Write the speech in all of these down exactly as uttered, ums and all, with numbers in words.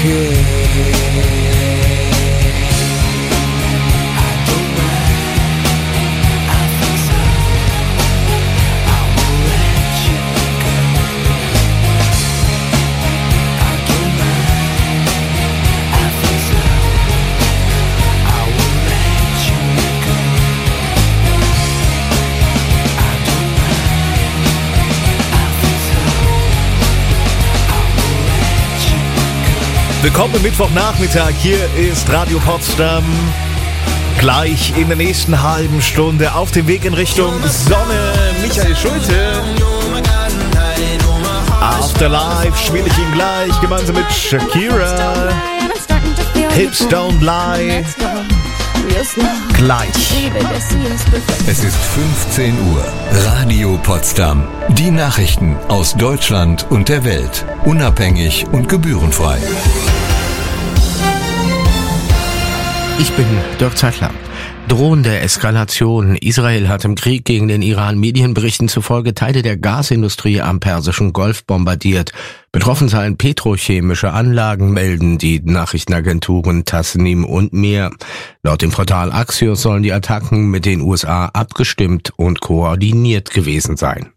Willkommen am Mittwochnachmittag, hier ist Radio Potsdam. Gleich in der nächsten halben Stunde auf dem Weg in Richtung Sonne. Michael Schulte. Afterlife spiele ich ihn gleich gemeinsam mit Shakira. Hips Don't Lie. Gleich. Es ist fünfzehn Uhr. Radio Potsdam. Die Nachrichten aus Deutschland und der Welt. Unabhängig und gebührenfrei. Ich bin Dirk Zeitler. Drohende Eskalation. Israel hat im Krieg gegen den Iran Medienberichten zufolge Teile der Gasindustrie am Persischen Golf bombardiert. Betroffen seien petrochemische Anlagen, melden die Nachrichtenagenturen Tasnim und mehr. Laut dem Portal Axios sollen die Attacken mit den U S A abgestimmt und koordiniert gewesen sein.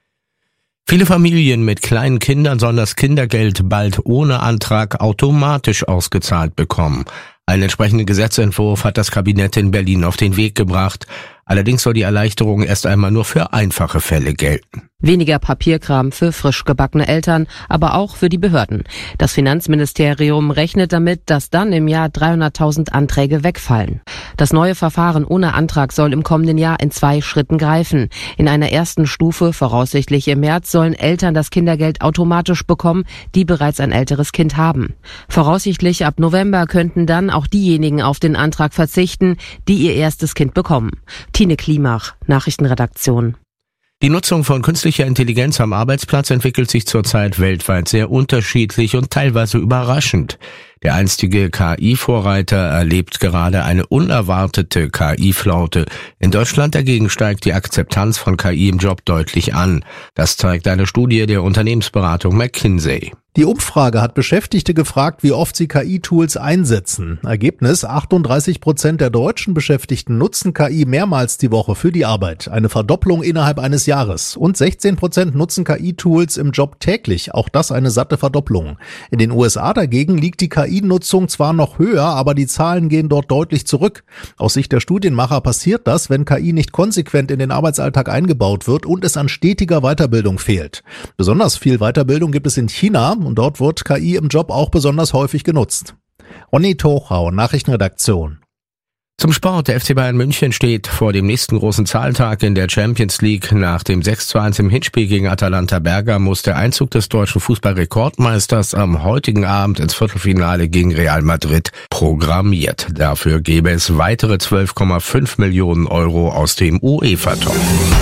Viele Familien mit kleinen Kindern sollen das Kindergeld bald ohne Antrag automatisch ausgezahlt bekommen. Einen entsprechenden Gesetzentwurf hat das Kabinett in Berlin auf den Weg gebracht. Allerdings soll die Erleichterung erst einmal nur für einfache Fälle gelten. Weniger Papierkram für frisch gebackene Eltern, aber auch für die Behörden. Das Finanzministerium rechnet damit, dass dann im Jahr dreihunderttausend Anträge wegfallen. Das neue Verfahren ohne Antrag soll im kommenden Jahr in zwei Schritten greifen. In einer ersten Stufe, voraussichtlich im März, sollen Eltern das Kindergeld automatisch bekommen, die bereits ein älteres Kind haben. Voraussichtlich ab November könnten dann auch diejenigen auf den Antrag verzichten, die ihr erstes Kind bekommen. Tine Klimach, Nachrichtenredaktion. Die Nutzung von künstlicher Intelligenz am Arbeitsplatz entwickelt sich zurzeit weltweit sehr unterschiedlich und teilweise überraschend. Der einstige K I-Vorreiter erlebt gerade eine unerwartete K I-Flaute. In Deutschland dagegen steigt die Akzeptanz von K I im Job deutlich an. Das zeigt eine Studie der Unternehmensberatung McKinsey. Die Umfrage hat Beschäftigte gefragt, wie oft sie K I-Tools einsetzen. Ergebnis: achtunddreißig Prozent der deutschen Beschäftigten nutzen K I mehrmals die Woche für die Arbeit. Eine Verdopplung innerhalb eines Jahres. Und sechzehn Prozent nutzen K I-Tools im Job täglich. Auch das eine satte Verdopplung. In den U S A dagegen liegt die K I-Nutzung zwar noch höher, aber die Zahlen gehen dort deutlich zurück. Aus Sicht der Studienmacher passiert das, wenn K I nicht konsequent in den Arbeitsalltag eingebaut wird und es an stetiger Weiterbildung fehlt. Besonders viel Weiterbildung gibt es in China. Und dort wird K I im Job auch besonders häufig genutzt. Ronny Tochau, Nachrichtenredaktion. Zum Sport. Der F C Bayern München steht vor dem nächsten großen Zahltag in der Champions League. Nach dem sechs zu eins im Hinspiel gegen Atalanta Bergamo muss der Einzug des deutschen Fußballrekordmeisters am heutigen Abend ins Viertelfinale gegen Real Madrid programmiert. Dafür gäbe es weitere zwölf Komma fünf Millionen Euro aus dem UEFA-Topf.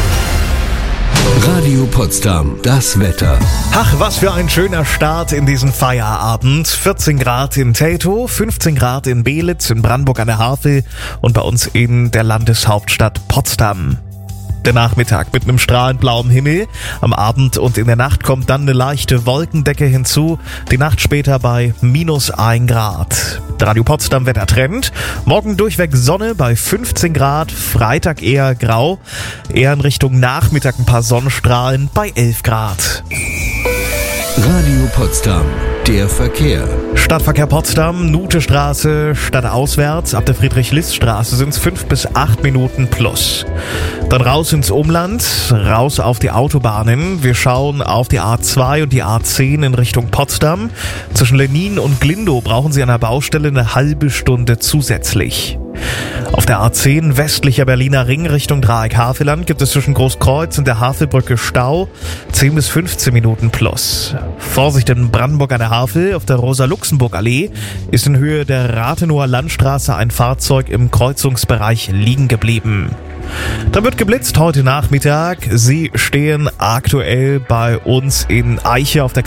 Radio Potsdam, das Wetter. Ach, was für ein schöner Start in diesen Feierabend. vierzehn Grad in Teltow, fünfzehn Grad in Belitz, in Brandenburg an der Havel und bei uns in der Landeshauptstadt Potsdam. Der Nachmittag mit einem strahlend blauem Himmel. Am Abend und in der Nacht kommt dann eine leichte Wolkendecke hinzu. Die Nacht später bei minus ein Grad. Radio Potsdam Wettertrend. Morgen durchweg Sonne bei fünfzehn Grad. Freitag eher grau. Eher in Richtung Nachmittag ein paar Sonnenstrahlen bei elf Grad. Radio Potsdam, der Verkehr. Stadtverkehr Potsdam, Nutestraße, stadtauswärts. Ab der Friedrich-List-Straße sind es fünf bis acht Minuten plus. Dann raus ins Umland, raus auf die Autobahnen. Wir schauen auf die A zwei und die A zehn in Richtung Potsdam. Zwischen Lenin und Glindow brauchen Sie an der Baustelle eine halbe Stunde zusätzlich. Auf der A zehn westlicher Berliner Ring Richtung Dreieck-Havelland gibt es zwischen Großkreuz und der Havelbrücke Stau, zehn bis fünfzehn Minuten plus. Vorsicht in Brandenburg an der Havel, auf der Rosa-Luxemburg-Allee ist in Höhe der Rathenower Landstraße ein Fahrzeug im Kreuzungsbereich liegen geblieben. Da wird geblitzt heute Nachmittag. Sie stehen aktuell bei uns in Eiche auf der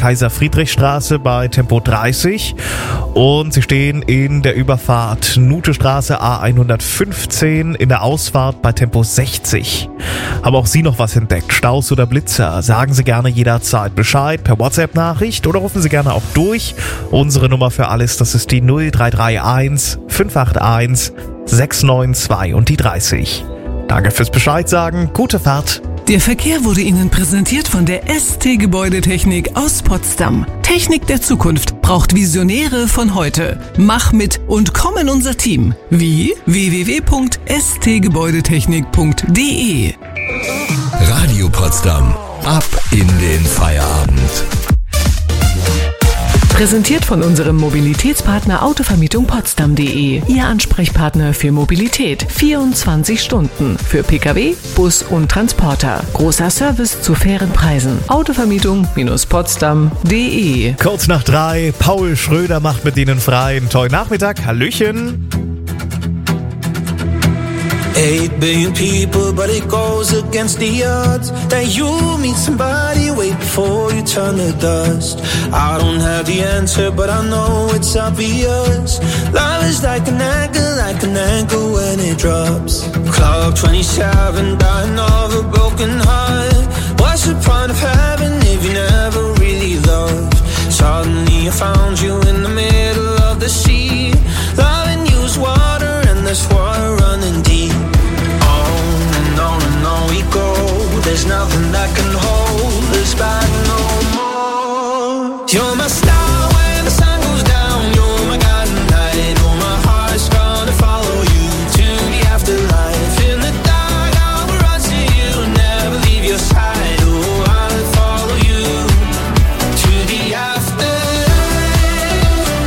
Kaiser-Friedrich-Straße bei Tempo dreißig und Sie stehen in der Überfahrt Nutestraße A hundertfünfzehn, in der Ausfahrt bei Tempo sechzig. Haben auch Sie noch was entdeckt? Staus oder Blitzer? Sagen Sie gerne jederzeit Bescheid per WhatsApp-Nachricht oder rufen Sie gerne auch durch. Unsere Nummer für alles, das ist die null drei drei eins fünf acht eins sechs neun zwei und die dreißig. Danke fürs Bescheid sagen, gute Fahrt. Der Verkehr wurde Ihnen präsentiert von der S T Gebäudetechnik aus Potsdam. Technik der Zukunft braucht Visionäre von heute. Mach mit und komm in unser Team. Wie? w w w punkt s t gebäudetechnik punkt d e. Radio Potsdam. Ab in den Feierabend. Präsentiert von unserem Mobilitätspartner Autovermietung Potsdam punkt de. Ihr Ansprechpartner für Mobilität. vierundzwanzig Stunden. Für Pkw, Bus und Transporter. Großer Service zu fairen Preisen. Autovermietung Potsdam punkt de. Kurz nach drei, Paul Schröder macht mit Ihnen frei. Einen tollen Nachmittag, Hallöchen. Eight billion people, but it goes against the odds that you meet somebody way before you turn to dust. I don't have the answer, but I know it's obvious. Love is like an anchor, like an anchor when it drops. Club twenty-seven, dying of a broken heart. What's the point of heaven if you never really loved? Suddenly I found you in the middle of the sea. Loving you's water and there's water running deep. On and on we go. There's nothing that can hold us back no more. You're my star when the sun goes down. You're my guiding light. Oh, my heart's gonna follow you to the afterlife. In the dark, I will run to you, never leave your side. Oh, I'll follow you to the afterlife.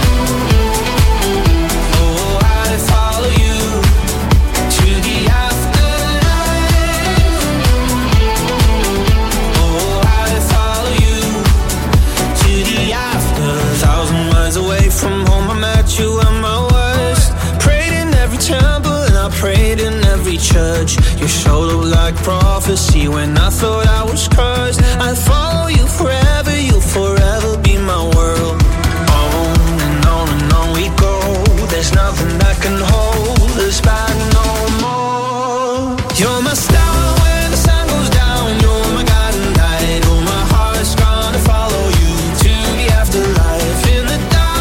Oh, I'll follow you to the afterlife. Away from home, I met you at my worst. Prayed in every temple and I prayed in every church. You showed up like prophecy when I thought I was cursed. I'll follow you forever, you'll forever be my world. On and on and on we go. There's nothing that can hold us back no more. You're my star when the sun goes down. You're my guiding light. Oh, my heart's gonna follow you to the afterlife. In the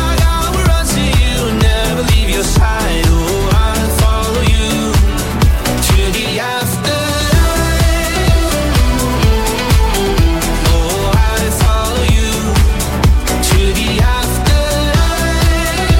side, oh, I'll follow you to the afterlife. Oh, I'll follow you to the afterlife.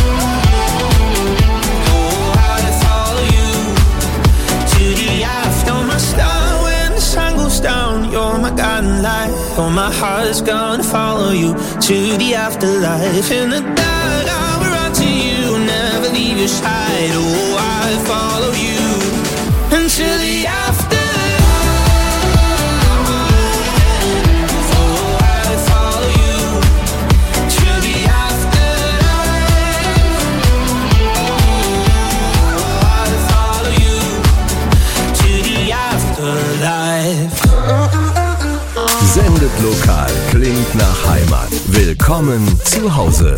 Oh, I'll follow you to the after. You're my star when the sun goes down. You're my guiding light. Oh, my heart's gonna follow you to the afterlife. In the dark, I will run to you, never leave your side. Oh, I'll follow you until the afterlife. Oh, I'll follow you to the afterlife. Oh, I'll follow you to the afterlife. Sendet lokal, klingt nach Heimat. Willkommen zu Hause.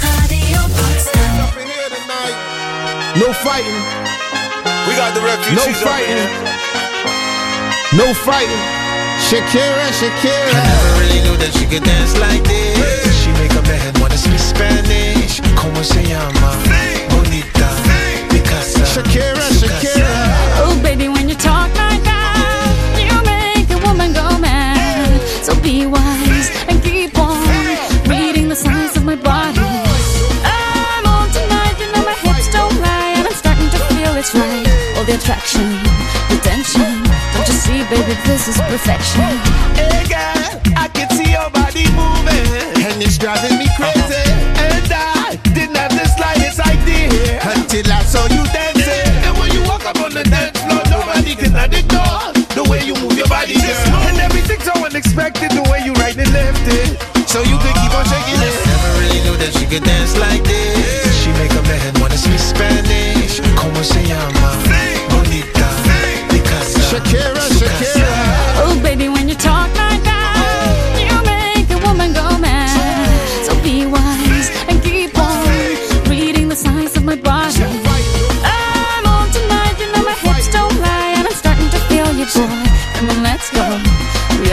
No fighting. We got the refugees. No fighting. No fighting. Shakira, Shakira. I never really knew that she could dance like this. She make a man wanna speak Spanish. Como se llama? Bonita. Picasa. Shakira, Shakira. Oh, baby, when you talk like that, you make a woman go mad. So be wise and keep on reading the signs of my body. I'm on tonight, you know my hips don't lie, and I'm starting to feel it's right. All the attraction, the tension. Don't you see, baby, this is perfection. Hey, girl, I can see your body moving, and it's driving me crazy. And I didn't have the slightest idea until I saw you dancing. And when you walk up on the dance floor, nobody can ignore the way you move your body, girl. And everything's so unexpected, the way you right and left it, so you could keep on shaking it. Never really knew that she could dance like this. She make a man wanna speak Spanish. Como se llama? Bonita. Picasa. Shakira, Shakira. Oh, baby, when you talk like that, you make a woman go mad. So be wise and keep on reading the signs of my body. I'm on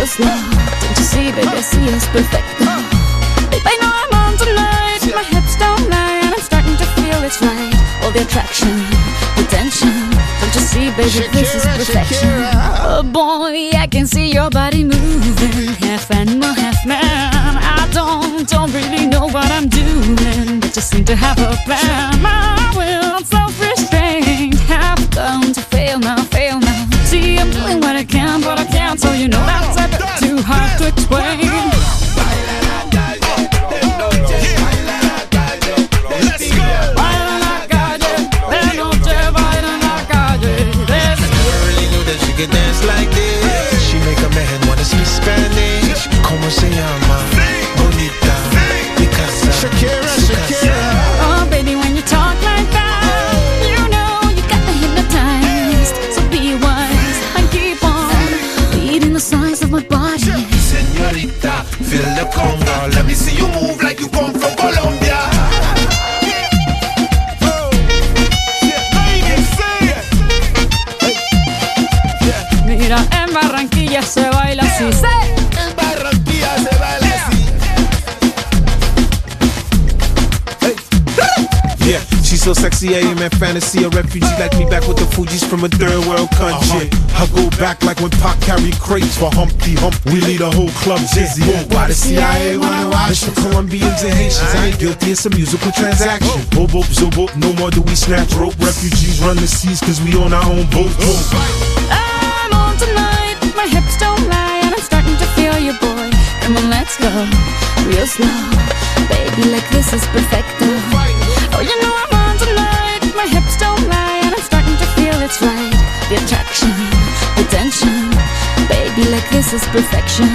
real slow. Don't you see, baby, I see it's perfect. Babe, I know I'm on tonight. My hips don't lie, and I'm starting to feel it's right. All the attraction, the tension. Don't you see, baby, this is perfection. Oh boy, I can see your body moving, half animal, half man. I don't, don't really know what I'm doing, but just seem to have a plan. My will, self-restraint, have come to fail now, fail now. See, I'm doing what I can, but I can't, so you know that's a bit too hard to explain. Can dance like this. She make a man wanna speak Spanish. Como se llama? Bonita. Picasa. Shakira, Shakira. Oh, baby, when you talk like that, you know you got me hypnotized. So be wise and keep on beating the size of my body. Señorita, feel the conga. Let me see you move like you come from Colombia. Mira, en Barranquilla se baila así. En Barranquilla se baila así. Hey. Yeah, she's so sexy, I am in fantasy. A refugee like me back with the Fugees from a third world country. Uh-huh. I go back like when Pac carried crates for Humpty Hump. We lead a whole club dizzy. Why the C I A wanna watch the Colombians and Haitians? I ain't guilty, it's a musical transaction. Boop, boop, zo, boop, no more do we snatch rope. Refugees run the seas cause we on our own boat. I'm on tonight, my hips don't lie, and I'm starting to feel you, boy. Come on, let's go, real slow. Baby, like this is perfecto. Oh, you know I'm on tonight, my hips don't lie, and I'm starting to feel it's right. The attraction, the tension. Baby, like this is perfection.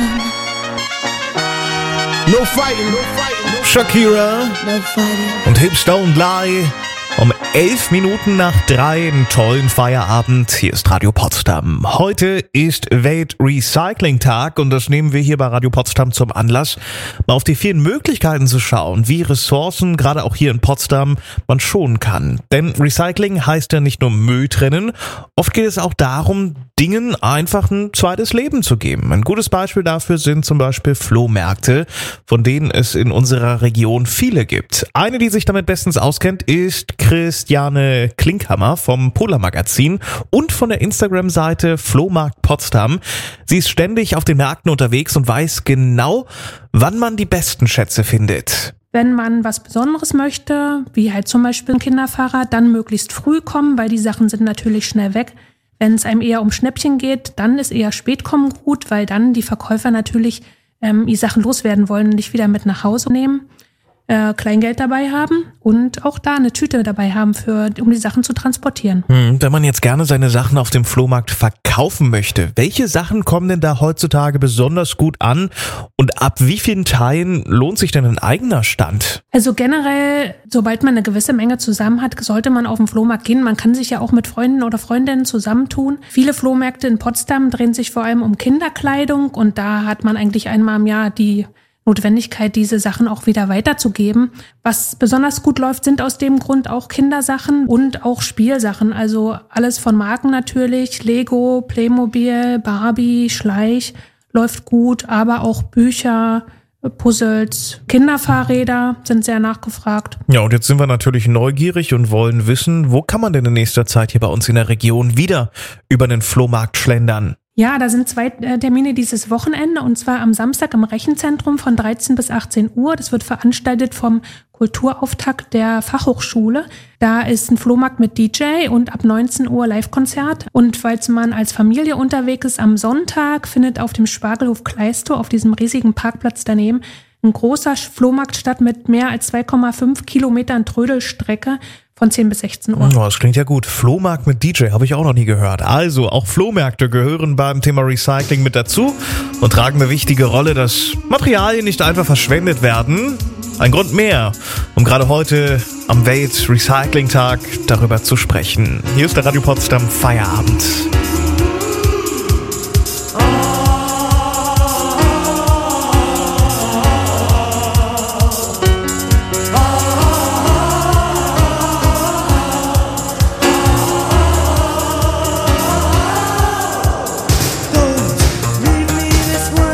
No fighting, no fighting, no Shakira No fighting. und Hips Don't Lie. Um elf Minuten nach drei, einen tollen Feierabend. Hier ist Radio Potsdam. Heute ist Weltrecycling-Tag und das nehmen wir hier bei Radio Potsdam zum Anlass, mal auf die vielen Möglichkeiten zu schauen, wie Ressourcen, gerade auch hier in Potsdam, man schonen kann. Denn Recycling heißt ja nicht nur Müll trennen, oft geht es auch darum, Dingen einfach ein zweites Leben zu geben. Ein gutes Beispiel dafür sind zum Beispiel Flohmärkte, von denen es in unserer Region viele gibt. Eine, die sich damit bestens auskennt, ist Christiane Klinkhammer vom Polar Magazin und von der Instagram-Seite Flohmarkt Potsdam. Sie ist ständig auf den Märkten unterwegs und weiß genau, wann man die besten Schätze findet. Wenn man was Besonderes möchte, wie halt zum Beispiel ein Kinderfahrrad, dann möglichst früh kommen, weil die Sachen sind natürlich schnell weg. Wenn es einem eher um Schnäppchen geht, dann ist eher Spätkommen gut, weil dann die Verkäufer natürlich ähm, die Sachen loswerden wollen und nicht wieder mit nach Hause nehmen. Äh, Kleingeld dabei haben und auch da eine Tüte dabei haben, für, um die Sachen zu transportieren. Hm, wenn man jetzt gerne seine Sachen auf dem Flohmarkt verkaufen möchte, welche Sachen kommen denn da heutzutage besonders gut an und ab wie vielen Teilen lohnt sich denn ein eigener Stand? Also generell, sobald man eine gewisse Menge zusammen hat, sollte man auf den Flohmarkt gehen. Man kann sich ja auch mit Freunden oder Freundinnen zusammentun. Viele Flohmärkte in Potsdam drehen sich vor allem um Kinderkleidung und da hat man eigentlich einmal im Jahr die Notwendigkeit, diese Sachen auch wieder weiterzugeben. Was besonders gut läuft, sind aus dem Grund auch Kindersachen und auch Spielsachen. Also alles von Marken natürlich, Lego, Playmobil, Barbie, Schleich läuft gut, aber auch Bücher, Puzzles, Kinderfahrräder sind sehr nachgefragt. Ja, und jetzt sind wir natürlich neugierig und wollen wissen, wo kann man denn in nächster Zeit hier bei uns in der Region wieder über den Flohmarkt schlendern? Ja, da sind zwei Termine dieses Wochenende und zwar am Samstag im Rechenzentrum von dreizehn bis achtzehn Uhr. Das wird veranstaltet vom Kulturauftakt der Fachhochschule. Da ist ein Flohmarkt mit D J und ab neunzehn Uhr Live-Konzert. Und falls man als Familie unterwegs ist, am Sonntag findet auf dem Spargelhof Kleistow, auf diesem riesigen Parkplatz daneben, ein großer Flohmarkt statt mit mehr als zwei Komma fünf Kilometern Trödelstrecke von zehn bis sechzehn Uhr. Oh, das klingt ja gut. Flohmarkt mit D J habe ich auch noch nie gehört. Also, auch Flohmärkte gehören beim Thema Recycling mit dazu und tragen eine wichtige Rolle, dass Materialien nicht einfach verschwendet werden. Ein Grund mehr, um gerade heute am Welt-Recycling-Tag darüber zu sprechen. Hier ist der Radio Potsdam Feierabend. Leave me this world.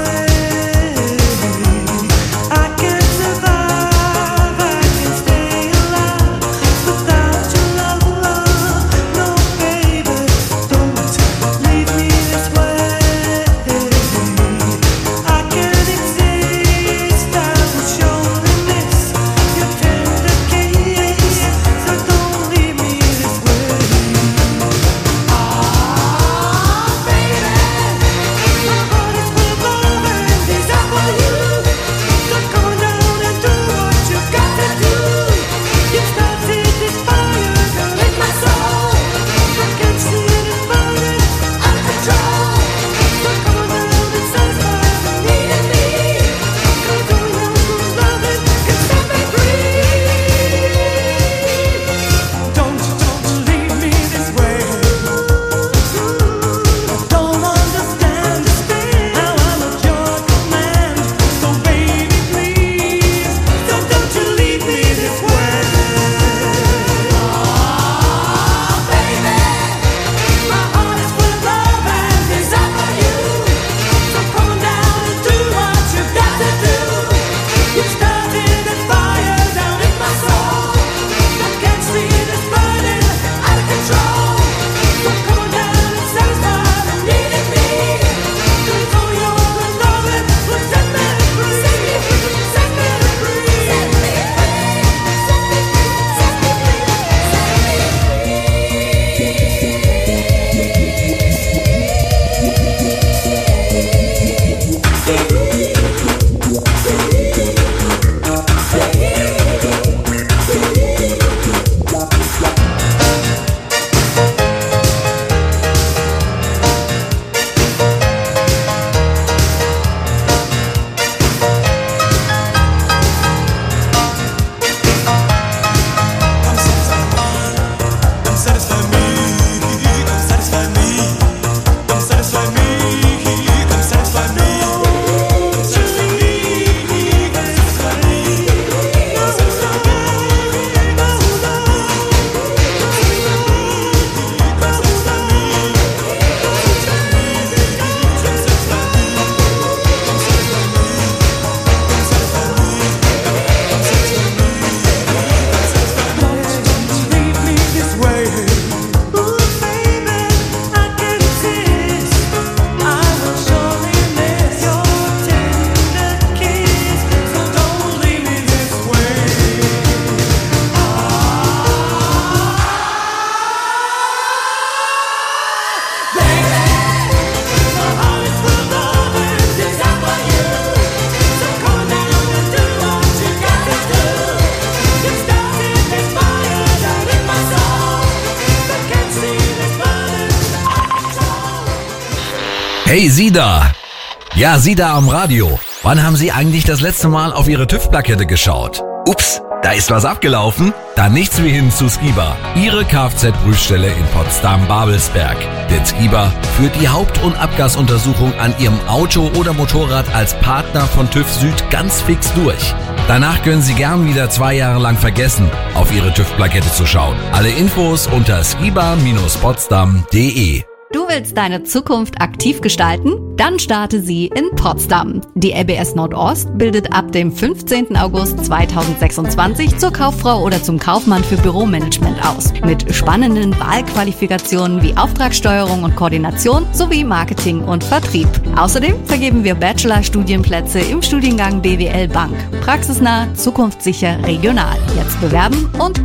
Hey, Sie da! Ja, Sie da am Radio. Wann haben Sie eigentlich das letzte Mal auf Ihre TÜV-Plakette geschaut? Ups, da ist was abgelaufen? Dann nichts wie hin zu Skiba. Ihre Kfz-Prüfstelle in Potsdam-Babelsberg. Denn Skiba führt die Haupt- und Abgasuntersuchung an Ihrem Auto oder Motorrad als Partner von TÜV Süd ganz fix durch. Danach können Sie gern wieder zwei Jahre lang vergessen, auf Ihre TÜV-Plakette zu schauen. Alle Infos unter skiba Bindestrich potsdam Punkt de. Du willst deine Zukunft aktiv gestalten? Dann starte sie in Potsdam. Die L B S Nordost bildet ab dem fünfzehnten August zweitausendsechsundzwanzig zur Kauffrau oder zum Kaufmann für Büromanagement aus. Mit spannenden Wahlqualifikationen wie Auftragssteuerung und Koordination sowie Marketing und Vertrieb. Außerdem vergeben wir Bachelor-Studienplätze im Studiengang B W L Bank. Praxisnah, zukunftssicher, regional. Jetzt bewerben und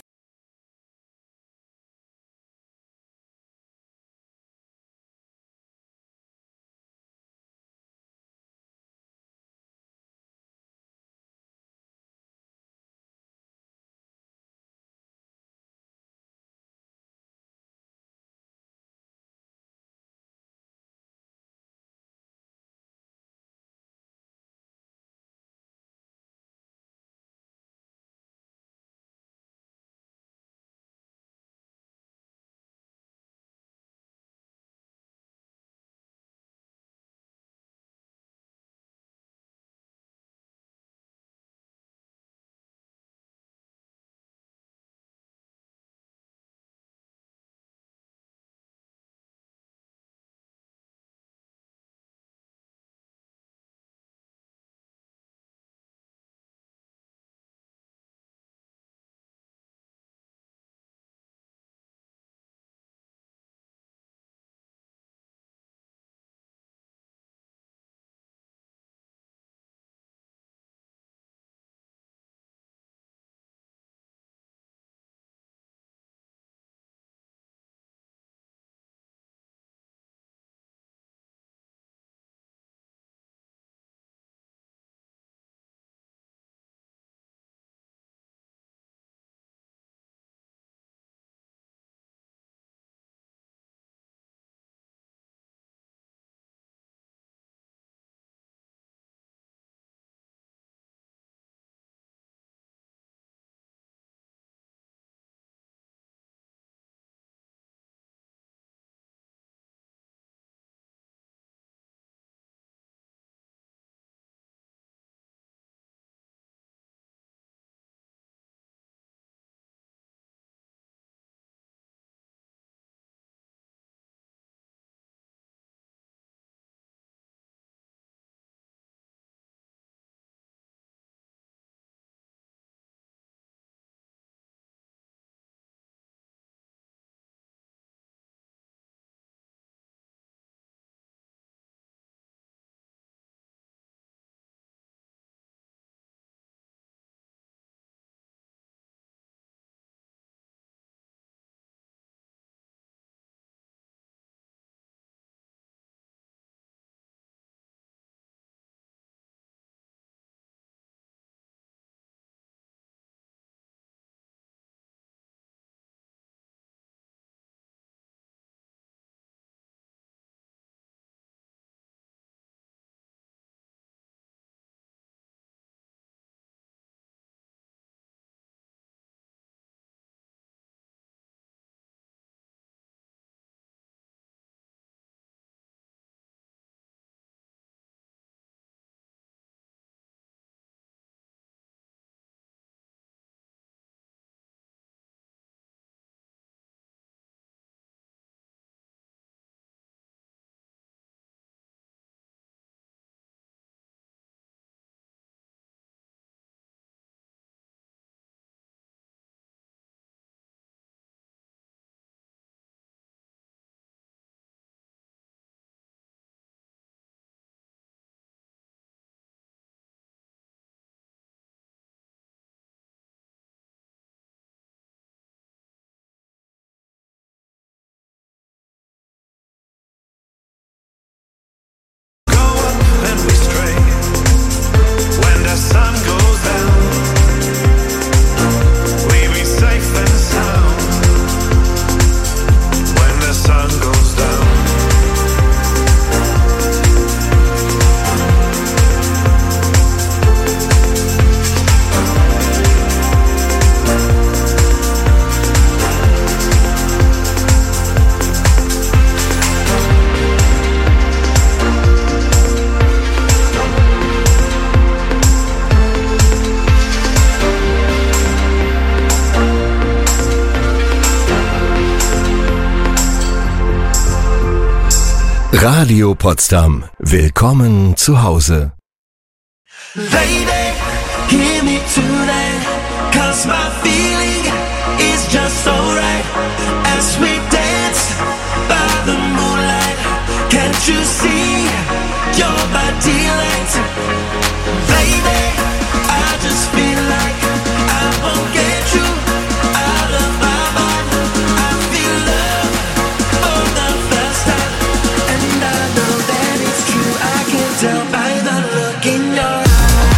Radio Potsdam. Willkommen zu Hause. Lady, hear me tonight, 'cause my feeling is just so right. As we dance by the moonlight, can't you see you're my delight? Lady, I just feel like I won't get you out of my mind. I feel love for the first time, and I know that it's true. I can tell by the look in your eyes.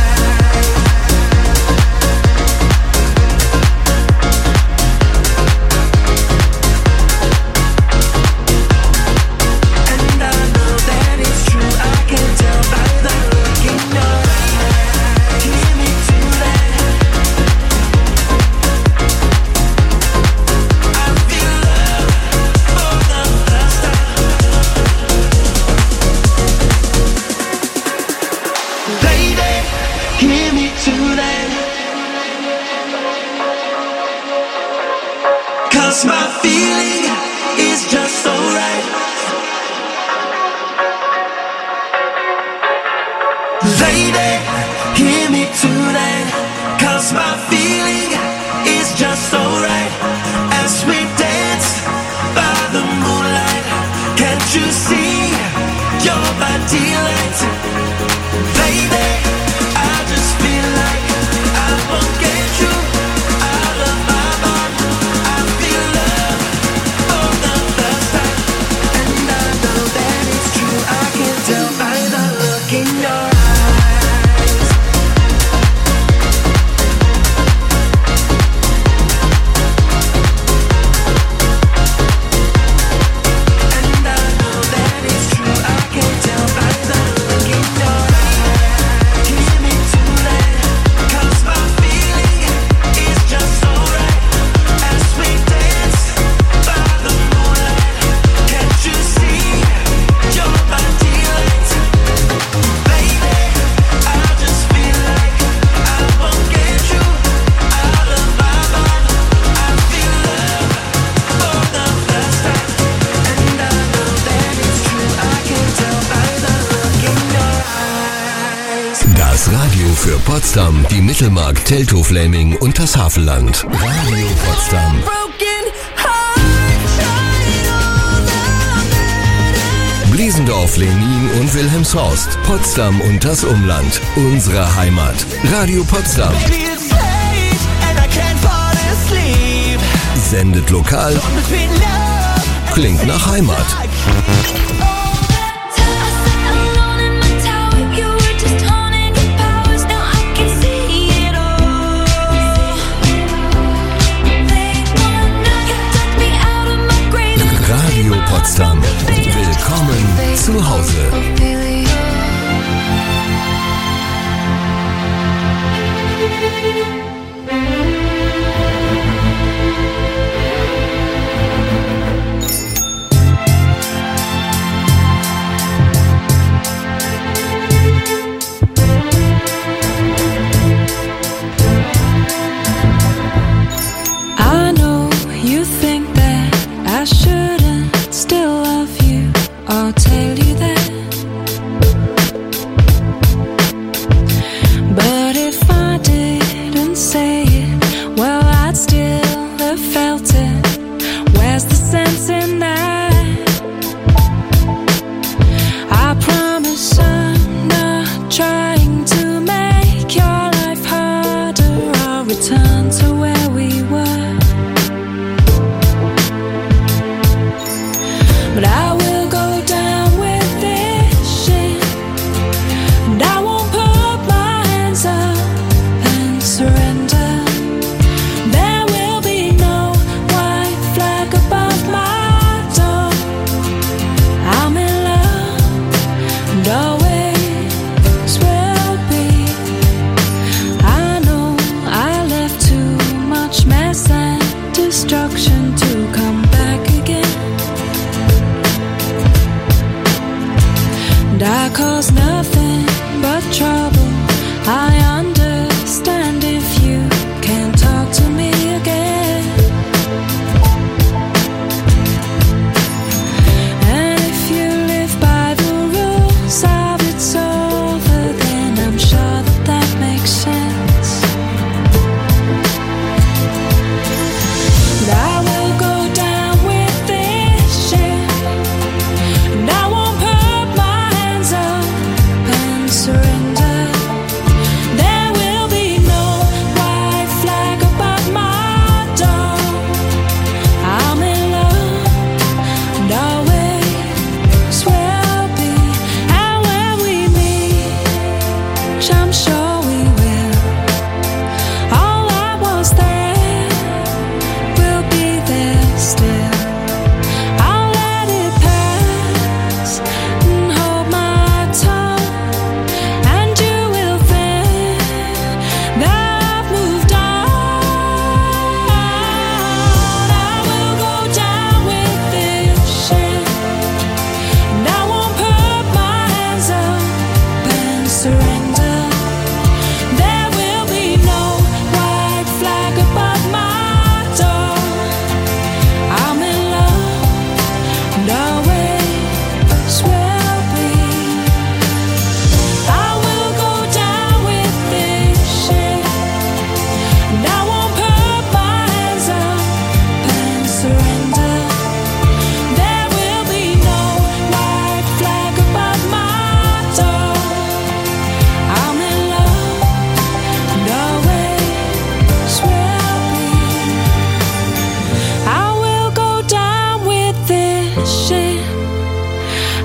My feeling is just so right. Lady, hear me tonight, 'cause my feeling is just so right. As we dance by the moonlight, can't you see you're my delight? Lady, I just feel like I won't get you out of my mind. I feel love for the first time, and I know that it's true. I can tell by the look in your eyes. And I know that it's true. I can tell by the look in your eyes. Hear me tonight, 'cause my feeling is just so right. As we dance by the moonlight, can't you see you're my delight? Baby, I just feel like I won't get you out of my mind. I feel love for the first time, and I know that it's true. I can tell by the look in your eyes. Das Radio für Potsdam, die Mittelmark, Teltow, Fläming und das Havelland. Radio Potsdam. Bliesendorf, Lenin und Wilhelmshorst. Potsdam und das Umland. Unsere Heimat. Radio Potsdam. Maybe it's late and I can't fall asleep. Sendet lokal. Between love Klingt nach Heimat. Radio Potsdam. Willkommen zu Hause. I know you think that I shouldn't still love you or tell you that. But if I didn't say it, well, I'd still have felt it. Where's the sense in that? I promise I'm not trying to make your life harder. I'll return to where we were. But I will go down with this shit, and I won't put my hands up and surrender. There will be no white flag above my door. I'm in love and always will be. I know I left too much mess and destruction to come back again. And I cause nothing but trouble. I understand if you can't talk to me again. And if you live by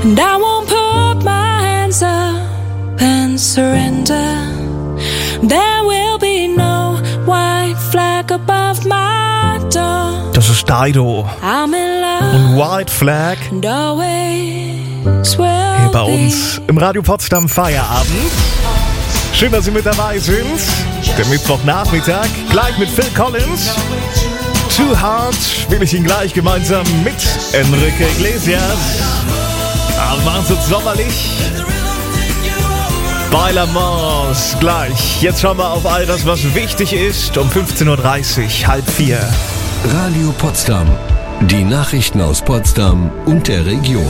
And I won't put my hands up and surrender. There will be no white flag above my door. Das ist Dido I'm in love und White Flag and always will hier bei be. uns im Radio Potsdam Feierabend. Schön, dass Sie mit dabei sind. Der Mittwochnachmittag, gleich mit Phil Collins. Too Hard will ich ihn gleich gemeinsam mit Enrique Iglesias. Aber machen Sie uns sommerlich. Bei La Mans gleich. Jetzt schauen wir auf all das, was wichtig ist. Um fünfzehn Uhr dreißig, halb vier. Radio Potsdam. Die Nachrichten aus Potsdam und der Region.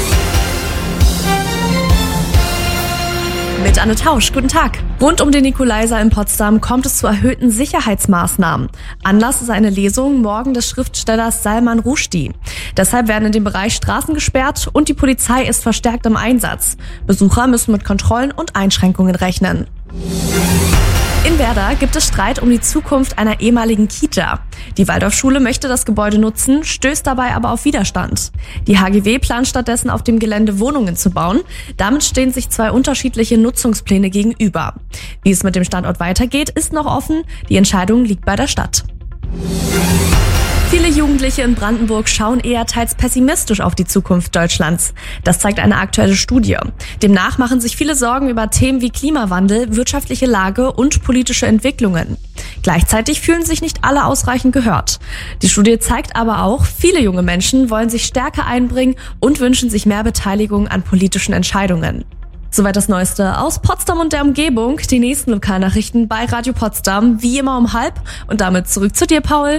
Mit Anne Tausch, guten Tag. Rund um den Nikolaiser in Potsdam kommt es zu erhöhten Sicherheitsmaßnahmen. Anlass ist eine Lesung morgen des Schriftstellers Salman Rushdie. Deshalb werden in dem Bereich Straßen gesperrt und die Polizei ist verstärkt im Einsatz. Besucher müssen mit Kontrollen und Einschränkungen rechnen. In Werder gibt es Streit um die Zukunft einer ehemaligen Kita. Die Waldorfschule möchte das Gebäude nutzen, stößt dabei aber auf Widerstand. Die H G W plant stattdessen auf dem Gelände Wohnungen zu bauen. Damit stehen sich zwei unterschiedliche Nutzungspläne gegenüber. Wie es mit dem Standort weitergeht, ist noch offen. Die Entscheidung liegt bei der Stadt. Viele Jugendliche in Brandenburg schauen eher teils pessimistisch auf die Zukunft Deutschlands. Das zeigt eine aktuelle Studie. Demnach machen sich viele Sorgen über Themen wie Klimawandel, wirtschaftliche Lage und politische Entwicklungen. Gleichzeitig fühlen sich nicht alle ausreichend gehört. Die Studie zeigt aber auch, viele junge Menschen wollen sich stärker einbringen und wünschen sich mehr Beteiligung an politischen Entscheidungen. Soweit das Neueste aus Potsdam und der Umgebung. Die nächsten Lokalnachrichten bei Radio Potsdam, wie immer um halb. Und damit zurück zu dir, Paul.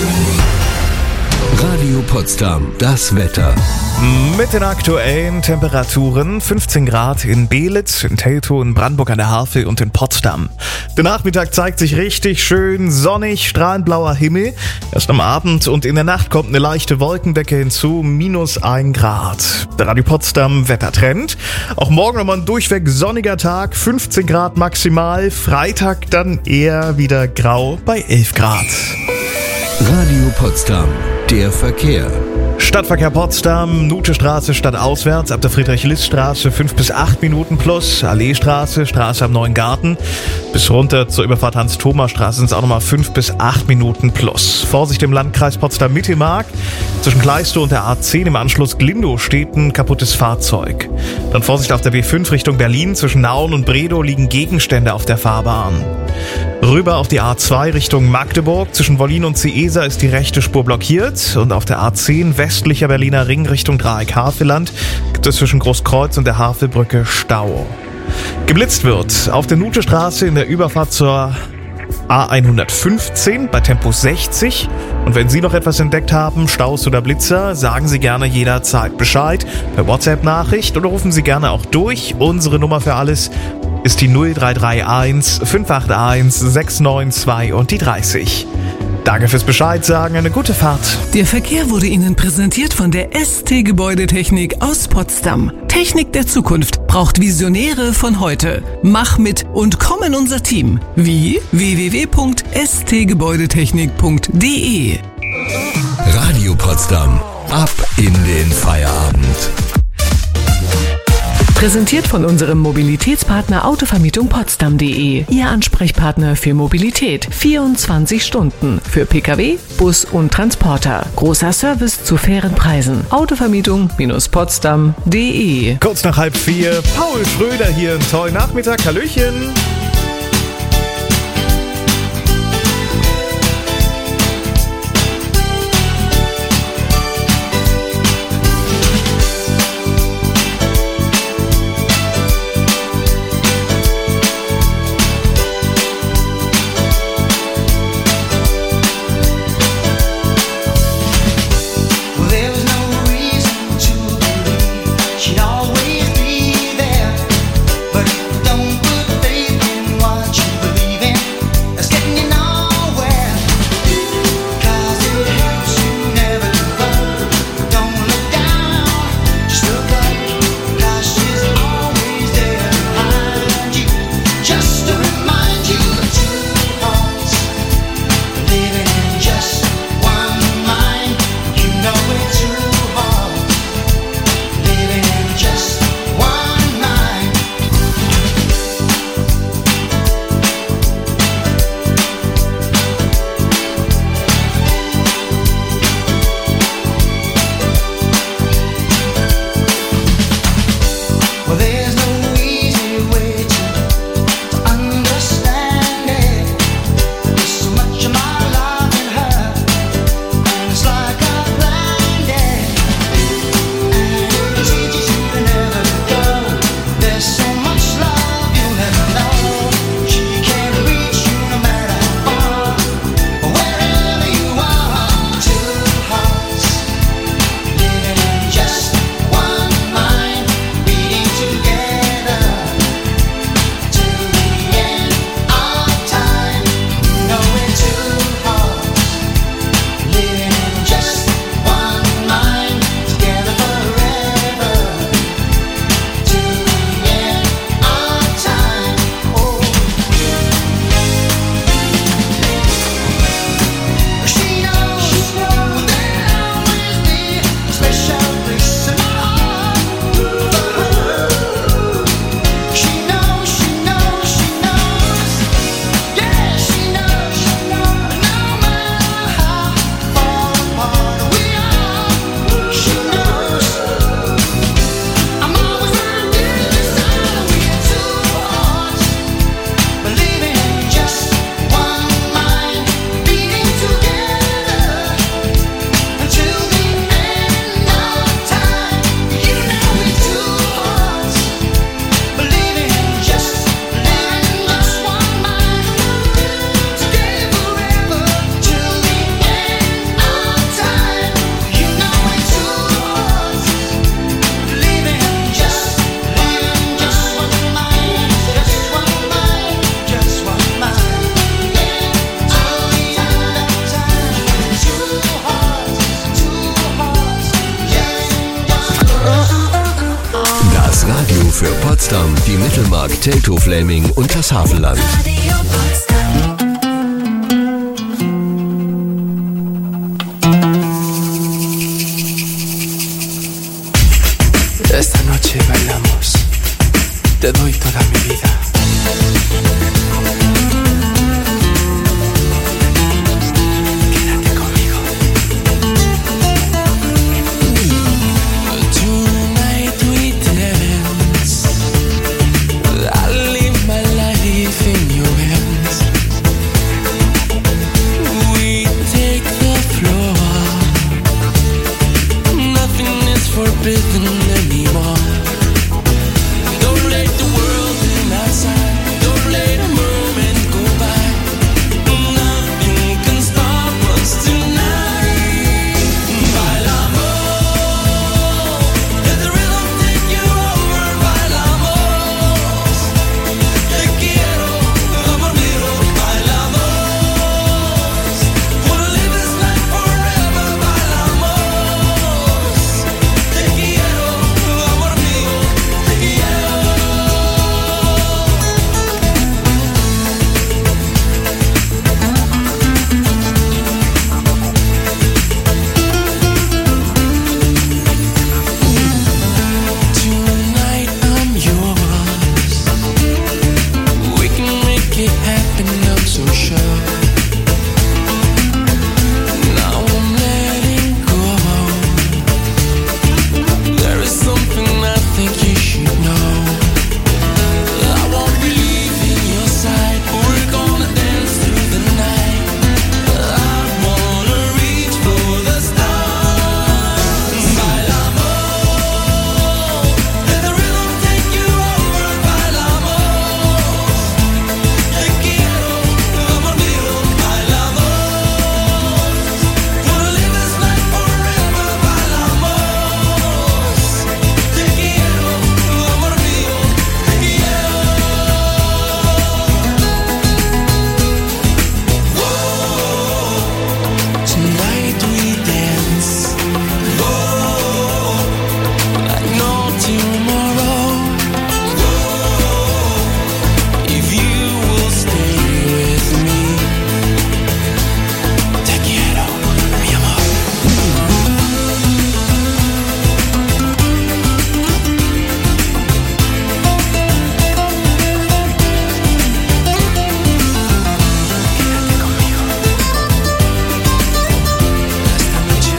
Radio Potsdam, das Wetter. Mit den aktuellen Temperaturen fünfzehn Grad in Belitz, in Teltow, in Brandenburg an der Havel und in Potsdam. Der Nachmittag zeigt sich richtig schön sonnig, strahlend blauer Himmel. Erst am Abend und in der Nacht kommt eine leichte Wolkendecke hinzu, minus ein Grad. Der Radio Potsdam Wettertrend. Auch morgen nochmal ein durchweg sonniger Tag, fünfzehn Grad maximal. Freitag dann eher wieder grau bei elf Grad. Radio Potsdam, der Verkehr. Stadtverkehr Potsdam, Nutestraße stadtauswärts, ab der Friedrich-List-Straße fünf bis acht Minuten plus, Alleestraße, Straße am Neuen Garten, bis runter zur Überfahrt Hans-Thoma-Straße sind es auch nochmal fünf bis acht Minuten plus. Vorsicht im Landkreis Potsdam-Mittelmark, zwischen Kleistow und der A zehn im Anschluss Glindow steht ein kaputtes Fahrzeug. Dann Vorsicht auf der B fünf Richtung Berlin, zwischen Nauen und Bredow liegen Gegenstände auf der Fahrbahn. Rüber auf die A zwei Richtung Magdeburg, zwischen Wollin und Ciesa ist die rechte Spur blockiert und auf der A zehn westlicher Berliner Ring Richtung Dreieck Havelland gibt es zwischen Großkreuz und der Havelbrücke Stau. Geblitzt wird auf der Nutestraße in der Überfahrt zur A hundertfünfzehn bei Tempo sechzig. Und wenn Sie noch etwas entdeckt haben, Staus oder Blitzer, sagen Sie gerne jederzeit Bescheid per WhatsApp-Nachricht oder rufen Sie gerne auch durch. Unsere Nummer für alles ist die null drei drei eins fünf acht eins sechs neun zwei und die dreißig. Danke fürs Bescheid sagen, eine gute Fahrt. Der Verkehr wurde Ihnen präsentiert von der S T Gebäudetechnik aus Potsdam. Technik der Zukunft braucht Visionäre von heute. Mach mit und komm in unser Team. Wie? w w w punkt s t gebäudetechnik punkt d e. Radio Potsdam. Ab in den Feierabend. Präsentiert von unserem Mobilitätspartner Autovermietung Potsdam punkt d e. Ihr Ansprechpartner für Mobilität. vierundzwanzig Stunden. Für Pkw, Bus und Transporter. Großer Service zu fairen Preisen. Autovermietung Potsdam punkt d e. Kurz nach halb vier, Paul Schröder hier. Einen tollen Nachmittag. Hallöchen. She'd always be there, but don't put faith in für Potsdam, die Mittelmark, Teltow-Fläming und das Havelland. Esta noche bailamos, te doy toda mi vida. Quédate conmigo. Tonight we dance. I live my life in your hands. We take the floor. Nothing is forbidden anymore. Don't let the world in outside. Don't let a moment go by. Nothing can stop us tonight. Bailamos, let the rhythm take you over. Bailamos, te quiero, amor mío. Bailamos, wanna live this life forever. Bailamos, te quiero, amor mío, te quiero. Tonight I'm yours. We can make it happen, I'm so sure. Now I'm letting go. There is something I think you should know. I won't be leaving your side. We're gonna dance through the night. I wanna reach for the stars. Bailamos, let the rhythm take you over. Bailamos, te quiero, amor mío. Bailamos, wanna live this life forever. Bailamos, te quiero, amor mío, te quiero. Tonight we dance. Like no tomorrow. If you will stay with me, te quiero, mi amor. Quédate conmigo. Esta noche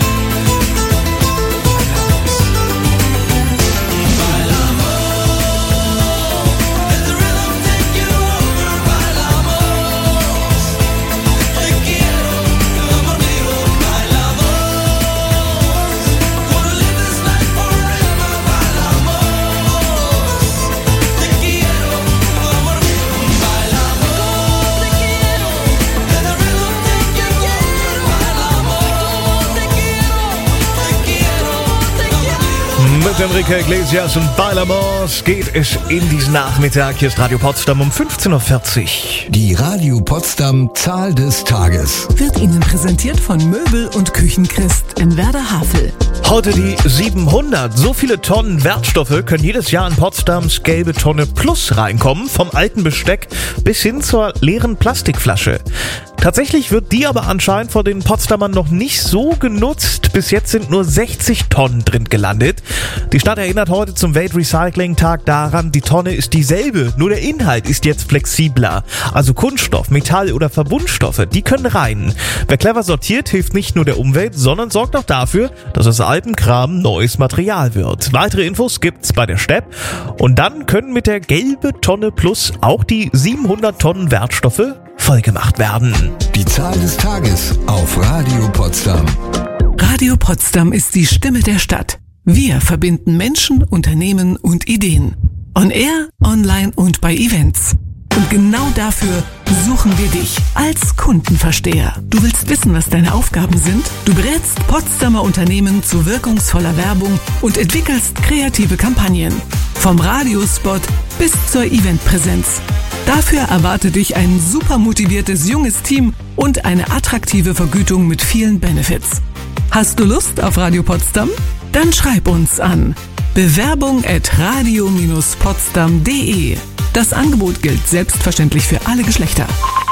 bailamos. Let the rhythm take you over. Bailamos, te quiero, amor mío. Bailamos, wanna live this life forever. Bailamos, te quiero, amor mío. Bailamos, te quiero. Let the rhythm take you over. Bailamos, te quiero, te quiero, te quiero. Mit Enrique Iglesias und Bailamos geht es in diesen Nachmittag. Hier ist Radio Potsdam um fünfzehn Uhr vierzig. Die Radio Potsdam Zahl des Tages. Wird Ihnen präsentiert von Möbel- und Küchenchrist in Werder-Havel. Heute die siebenhundert. So viele Tonnen Wertstoffe können jedes Jahr in Potsdams gelbe Tonne Plus reinkommen. Vom alten Besteck bis hin zur leeren Plastikflasche. Tatsächlich wird die aber anscheinend von den Potsdamern noch nicht so genutzt. Bis jetzt sind nur sechzig Tonnen drin gelandet. Die Stadt erinnert heute zum Weltrecycling-Tag daran, die Tonne ist dieselbe, nur der Inhalt ist jetzt flexibler. Also Kunststoff, Metall oder Verbundstoffe, die können rein. Wer clever sortiert, hilft nicht nur der Umwelt, sondern sorgt auch dafür, dass aus altem Kram neues Material wird. Weitere Infos gibt's bei der Stepp. Und dann können mit der gelbe Tonne Plus auch die siebenhundert Tonnen Wertstoffe vollgemacht werden. Die Zahl des Tages auf Radio Potsdam. Radio Potsdam ist die Stimme der Stadt. Wir verbinden Menschen, Unternehmen und Ideen. On Air, online und bei Events. Und genau dafür suchen wir dich als Kundenversteher. Du willst wissen, was deine Aufgaben sind? Du berätst Potsdamer Unternehmen zu wirkungsvoller Werbung und entwickelst kreative Kampagnen. Vom Radiospot bis zur Eventpräsenz. Dafür erwartet dich ein super motiviertes junges Team und eine attraktive Vergütung mit vielen Benefits. Hast du Lust auf Radio Potsdam? Dann schreib uns an Bewerbung at radio Bindestrich potsdam punkt de. Das Angebot gilt selbstverständlich für alle Geschlechter.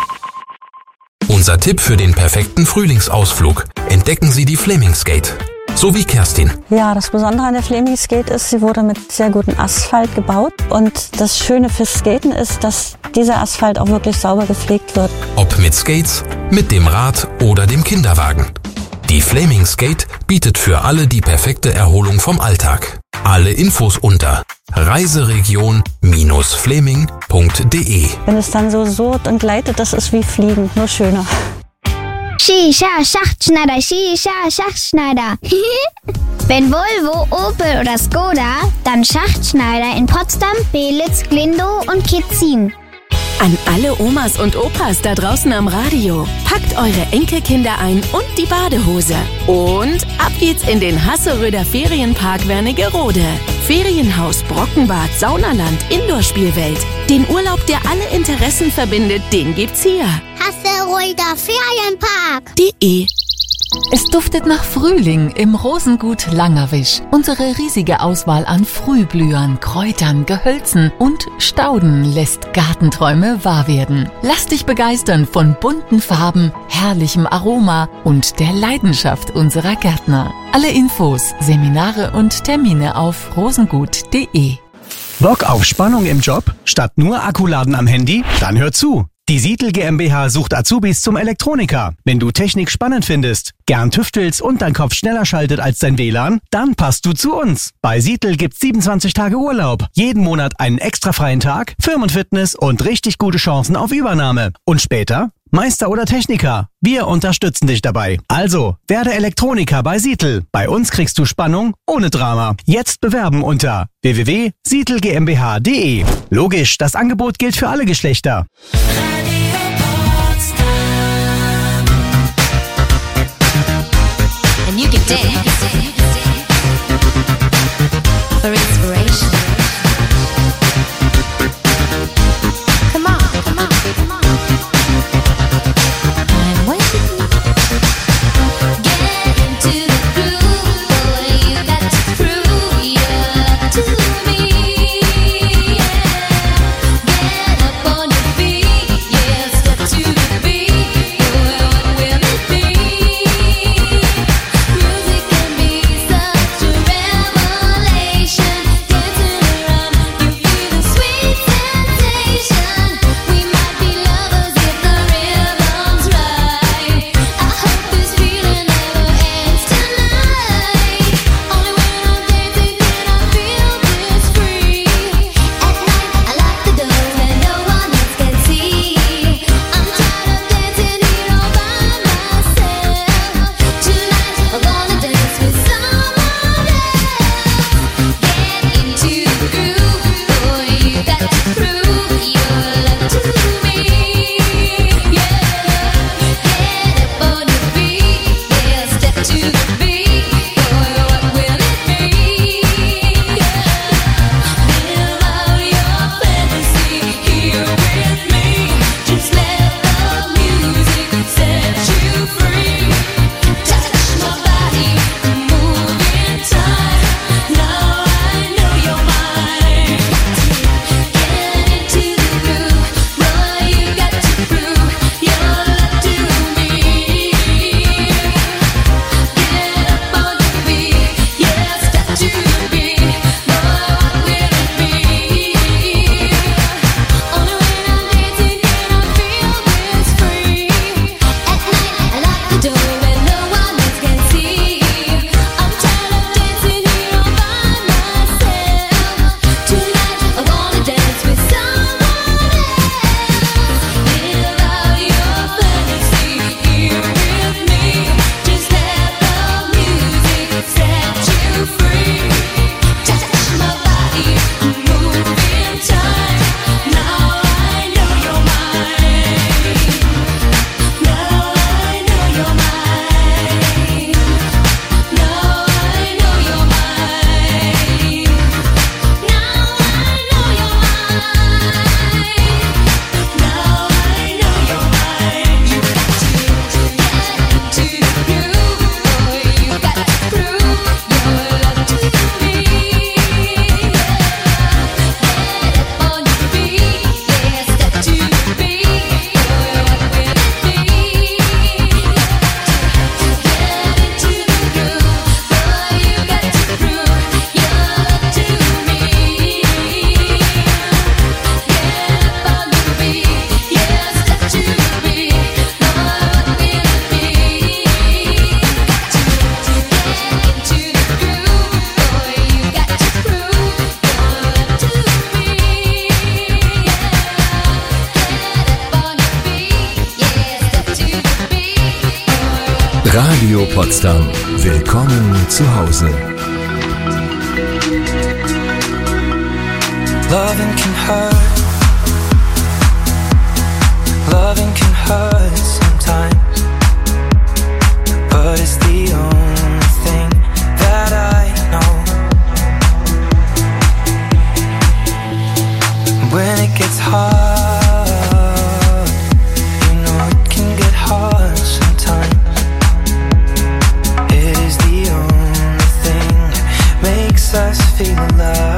Unser Tipp für den perfekten Frühlingsausflug. Entdecken Sie die Fleming-Skate. So wie Kerstin. Ja, das Besondere an der Fleming-Skate ist, sie wurde mit sehr gutem Asphalt gebaut. Und das Schöne fürs Skaten ist, dass dieser Asphalt auch wirklich sauber gepflegt wird. Ob mit Skates, mit dem Rad oder dem Kinderwagen. Die Fleming-Skate bietet für alle die perfekte Erholung vom Alltag. Alle Infos unter reiseregion Bindestrich fleming punkt de. Wenn es dann so surrt und gleitet, das ist wie Fliegen, nur schöner. Shisha, Schachtschneider, Shisha, Schachtschneider. Wenn Volvo, Opel oder Skoda, dann Schachtschneider in Potsdam, Belitz, Glindow und Kitzin. An alle Omas und Opas da draußen am Radio. Packt eure Enkelkinder ein und die Badehose. Und ab geht's in den Hasseröder Ferienpark Wernigerode. Ferienhaus, Brockenbad, Saunaland, Indoor-Spielwelt. Den Urlaub, der alle Interessen verbindet, den gibt's hier. Hasseröder Ferienpark. De. Es duftet nach Frühling im Rosengut Langerwisch. Unsere riesige Auswahl an Frühblühern, Kräutern, Gehölzen und Stauden lässt Gartenträume wahr werden. Lass dich begeistern von bunten Farben, herrlichem Aroma und der Leidenschaft unserer Gärtner. Alle Infos, Seminare und Termine auf rosengut punkt de. Bock auf Spannung im Job? Statt nur Akkuladen am Handy? Dann hör zu! Die Sietl GmbH sucht Azubis zum Elektroniker. Wenn du Technik spannend findest, gern tüftelst und dein Kopf schneller schaltet als dein W L A N, dann passt du zu uns. Bei Sietl gibt's siebenundzwanzig Tage Urlaub, jeden Monat einen extra freien Tag, Firmenfitness und richtig gute Chancen auf Übernahme. Und später Meister oder Techniker. Wir unterstützen dich dabei. Also, werde Elektroniker bei Sietl. Bei uns kriegst du Spannung ohne Drama. Jetzt bewerben unter w w w punkt sietl g m b h punkt de. Logisch, das Angebot gilt für alle Geschlechter. And you can dance for inspiration. Come on, come on, come on. I'm waiting. Get into the groove, boy. You got to prove your love to me. Yeah. Get up on your feet, yeah. Step to the beat, boy. What will it be? Music can be such a revelation. Dancing Potsdam. Willkommen zu Hause. Loving can hurt. Loving can hurt sometimes, but it's the only thing that I know. When it gets hard, you know it can get hard sometimes. It is the only thing that makes us feel alive.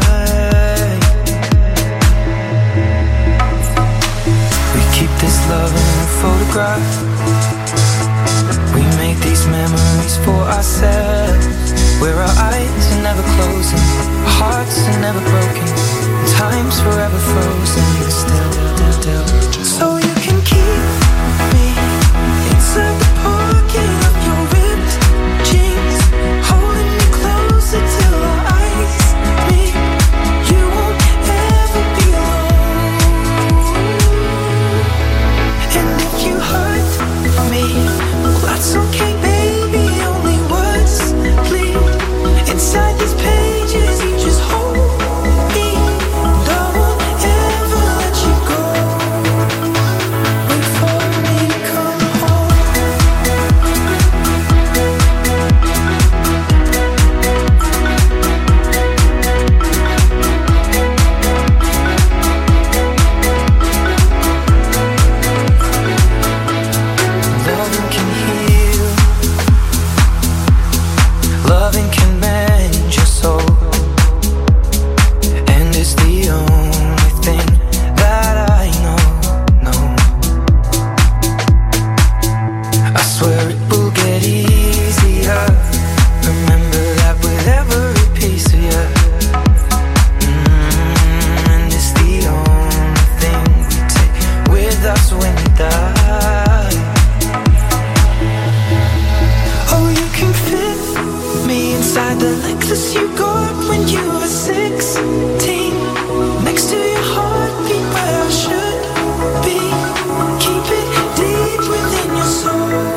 This love in a photograph. We make these memories for ourselves, where our eyes are never closing, our hearts are never broken, and time's forever frozen still, still. So you can keep me inside the pocket of your ripped jeans, holding me closer till our eyes meet. You won't ever be alone. And if you hurt me, well that's okay, baby. Only words bleed inside these pages. You just hold me. Don't ever let you go. Wait for me to come home. Loving can heal. Loving can mend your soul. And it's the only thing that I know, no. I swear it will get easier. Remember that with every piece of you. Mm, and it's the only thing we take with us when we die. Oh, you can fit me inside the Lexus you got when you were sixteen. Next to your heartbeat where I should be. Keep it deep within your soul.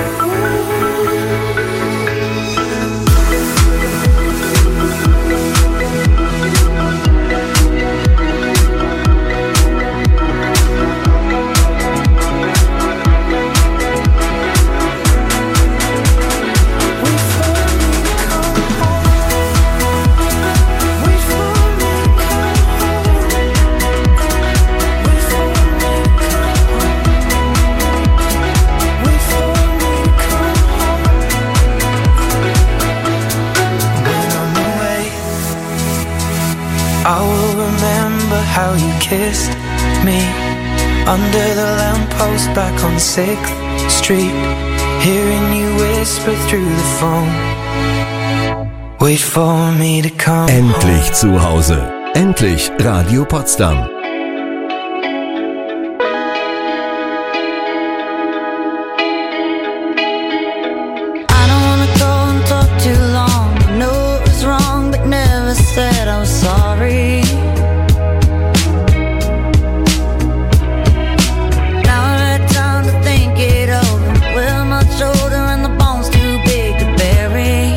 I will remember how you kissed me under the lamppost back on sixth Street, hearing you whisper through the phone. Wait for me to come. Endlich zu Hause. Endlich Radio Potsdam. I don't wanna go and talk too long. I know it was wrong, but never said I was sorry. Now I've had time to think it over. Well, my shoulder and the bones too big to bury.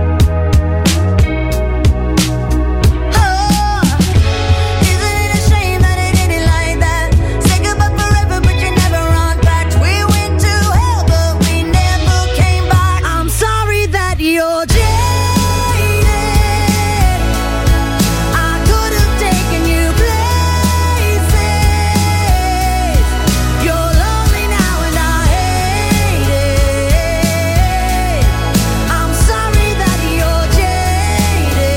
Oh, isn't it a shame that it ended like that? Say goodbye forever, but you never run back. We went to hell, but we never came back. I'm sorry that you're jaded. I could have taken you places. You're lonely now and I hate it. I'm sorry that you're jaded.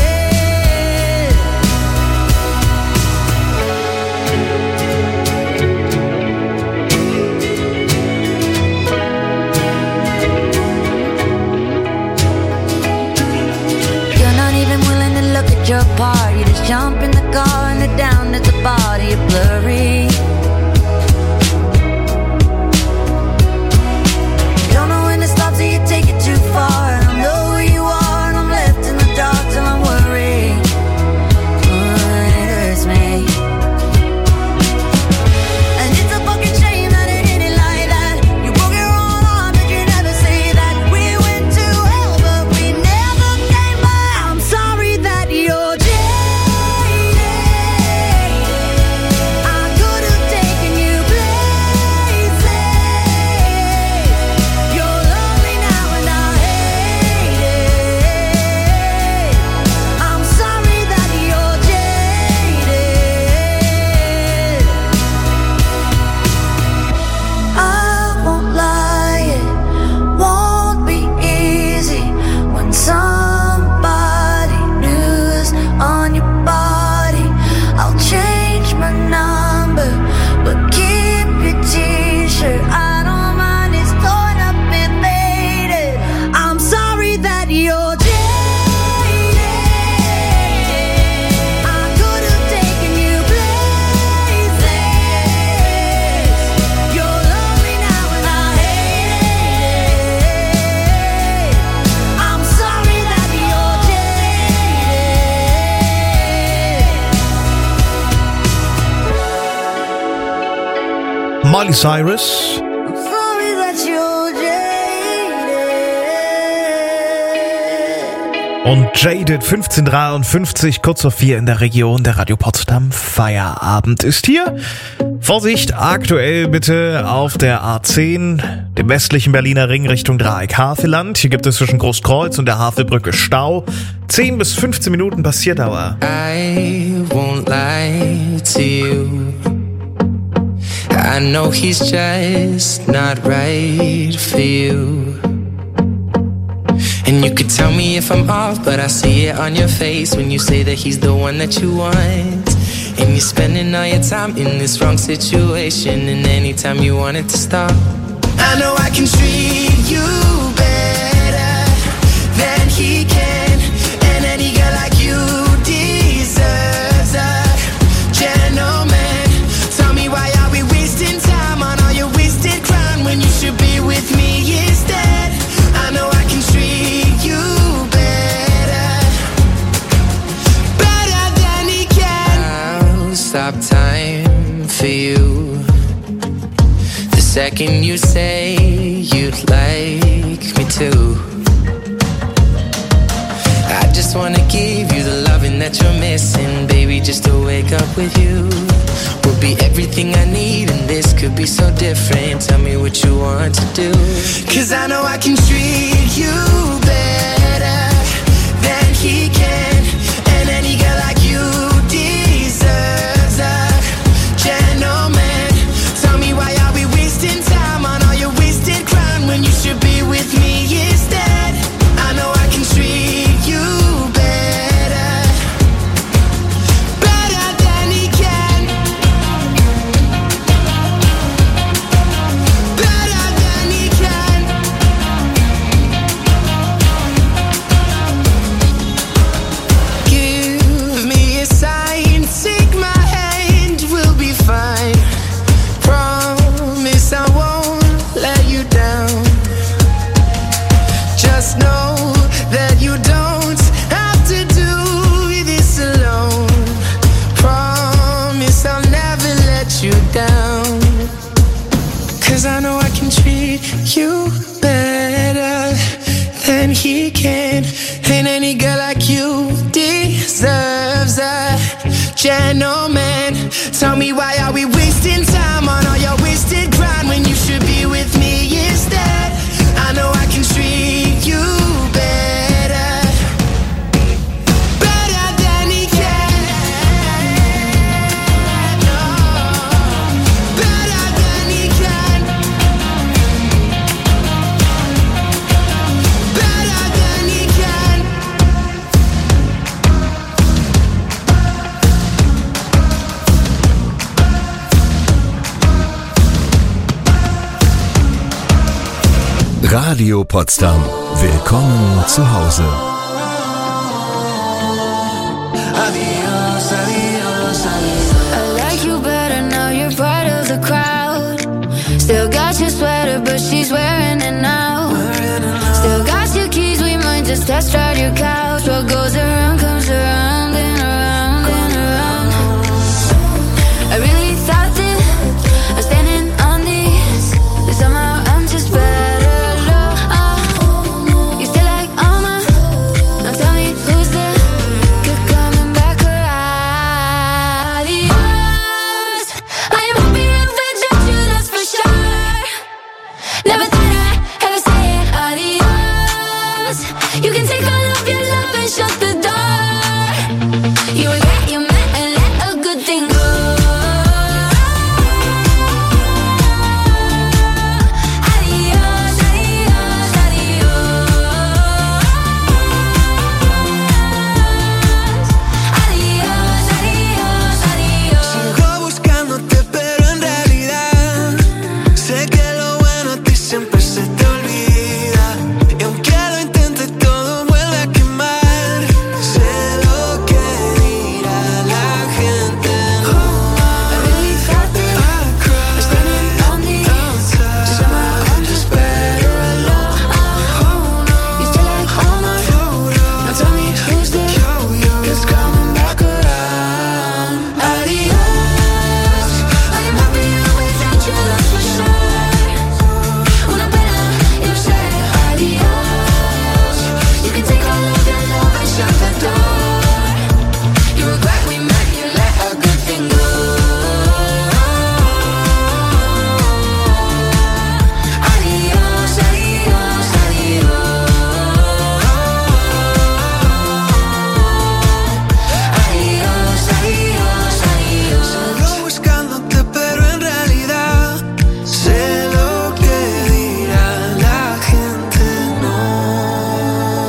You're not even willing to look at your part. You just jump in the car and head down to the body. You're blurry. You don't know when to stop, so you take it too far. I don't know who you are, and I'm left in the dark till I'm worried. Oh, it hurts me. And it's a fucking shame that it ended like that. You broke your own heart, but you never say that. We Miley Cyrus. Sorry that you're jaded. Und Jaded, fünfzehn Uhr dreiundfünfzig, kurz vor vier in der Region. Der Radio Potsdam Feierabend ist hier. Vorsicht, aktuell bitte auf der A zehn, dem westlichen Berliner Ring Richtung Dreieck-Havelland. Hier gibt es zwischen Großkreuz und der Havelbrücke Stau. zehn bis fünfzehn Minuten Passierdauer. I won't lie to you. I know he's just not right for you. And you could tell me if I'm off, but I see it on your face when you say that he's the one that you want. And you're spending all your time in this wrong situation, and anytime you want it to stop, I know I can treat you better than he can. And any girl like you deserves a gentleman. Tell me, why are we wasting time on all your wasted crime when you should be with me instead? I know I can treat you better, better than he can. I'll stop time for you the second you say you'd like me to. I just wanna give you the loving that you're missing, baby. Just to wake up with you would be everything I need, and this could be so different. Tell me what you want to do, 'cause I know I can treat you better than he can. And any girl like you deserves a gentleman. Tell me, why are we wasting time on all your wasted crime when you should be with me instead? I know I can treat you better, better than he can, better than he can. Give me a sign, take my hand, we'll be fine. Promise I won't let you down. Just know that you don't have to do this alone. Promise I'll never let you down. 'Cause I know I can treat you better than he can. And any girl like you deserves a gentleman. Tell me, why are we wasting time on all your wasted grind when you should be with me instead? I know I can treat you better, better than he can. No, better than he can, better than he can. Radio Potsdam. Willkommen zu Hause. Adios, adios, adios. I like you better now, you're part of the crowd. Still got your sweater, but she's wearing it now. Still got your keys, we might just test drive your couch. What goes around comes around and around and around. I really thought that I was standing on these, but somehow I'm just better. You still like Alma? Now tell me who's there. Good coming back around. Adios. I am happy with you, that's for sure. Never thought I'd ever say it. Adios. You can take all